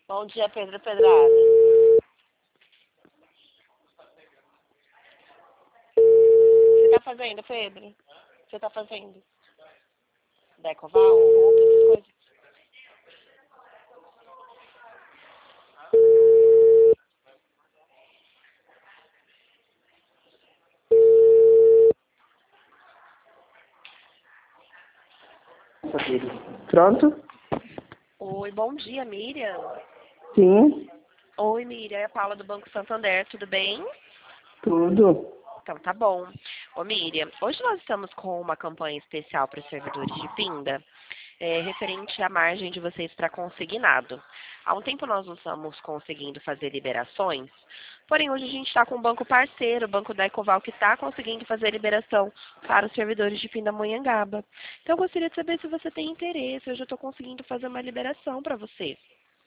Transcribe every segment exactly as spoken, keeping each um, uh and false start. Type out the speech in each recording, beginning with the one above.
Bom dia, Pedro Pedrada. O que você tá fazendo, Pedro? O que você tá fazendo? Decoval, roupa, essas coisas? Pronto? Oi, bom dia, Miriam. Sim, Oi, Miriam, é a Paula do Banco Santander, tudo bem? tudo. Então tá bom. Ô Miriam, hoje nós estamos com uma campanha especial para os servidores de Pinda, é, referente à margem de vocês para consignado. Há um tempo nós não estamos conseguindo fazer liberações, porém hoje a gente está com um banco parceiro, o Banco da Ecoval, que está conseguindo fazer liberação para os servidores de Pindamonhangaba. Então eu gostaria de saber se você tem interesse, hoje eu estou conseguindo fazer uma liberação para você.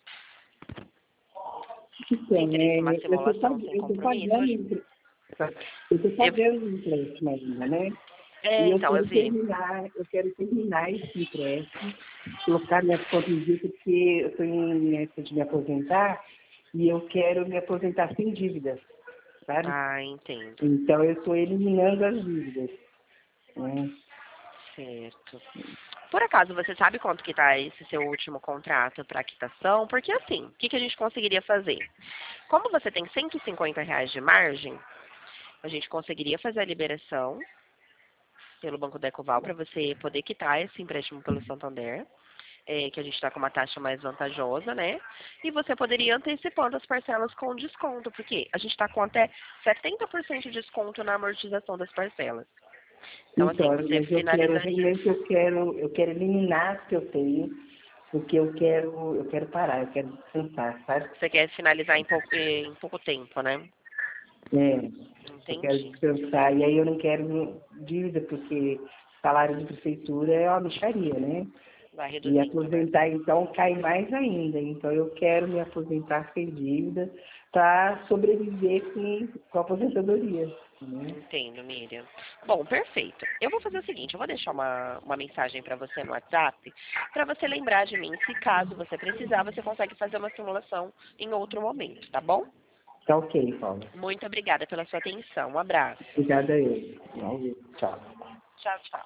Tem Então, interesse em é, uma eu estou simulação sem pagando, compromisso? Hoje... empre- eu tô Eu... pagando um empréstimo ainda, né? É, E eu então, eu quero vi. terminar, eu quero terminar esse empréstimo, colocar minhas contas em dia, porque eu estou em época de me aposentar e eu quero me aposentar sem dívidas, sabe? Ah, entendo. Então eu estou eliminando as dívidas. Né? Certo. Por acaso, você sabe quanto que está esse seu último contrato para quitação? Porque assim, o que, que a gente conseguiria fazer? Como você tem cento e cinquenta reais de margem, a gente conseguiria fazer a liberação pelo Banco da Ecoval para você poder quitar esse empréstimo pelo Santander, é, que a gente está com uma taxa mais vantajosa, né? E você poderia ir antecipando as parcelas com desconto, porque a gente está com até setenta por cento de desconto na amortização das parcelas. Então, assim, Então, você mas eu quero, finalizaria. realmente eu quero, eu quero eliminar as que eu tenho, porque eu quero, eu quero parar, eu quero descansar, sabe? Você quer finalizar em pouco, em pouco tempo, né? É, eu quero Entendi. descansar. E aí eu não quero dívida, porque salário de prefeitura é uma mixaria, né? Vai E reduzindo, né? aposentar, então, cai mais ainda. Então, eu quero me aposentar sem dívida para sobreviver com, com a aposentadoria. Né? Entendo, Miriam. Bom, perfeito. Eu vou fazer o seguinte, eu vou deixar uma, uma mensagem para você no WhatsApp, para você lembrar de mim. Se caso você precisar, você consegue fazer uma simulação em outro momento, tá bom? Tá ok, Paulo. Muito obrigada pela sua atenção. Um abraço. Obrigada a eu. Tchau. Tchau, tchau.